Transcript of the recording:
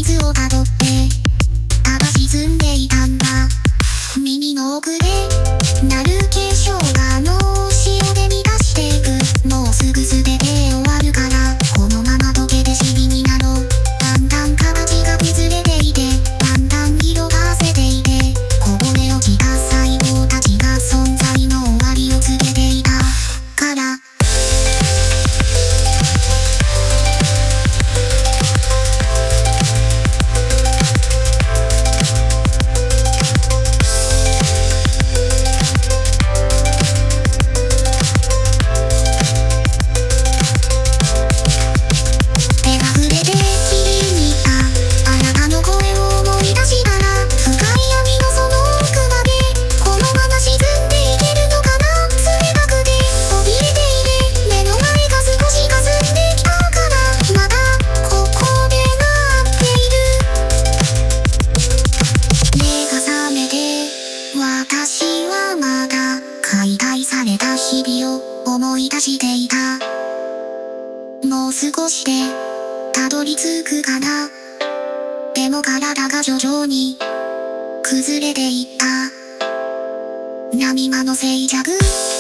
水をたどってただ沈んでいたんだ。耳の奥で鳴る化粧が脳を潮で満たしていく。もうすぐ全て終わるから、このまま溶けて死になろう。だんだん形が崩れていて、だんだん色が褪せていて、こぼれ落ちた細胞たちが存在の終わりを告げていたから。私はまだ解体された日々を思い出していた。もう少しでたどり着くかな。でも体が徐々に崩れていった。波間の静寂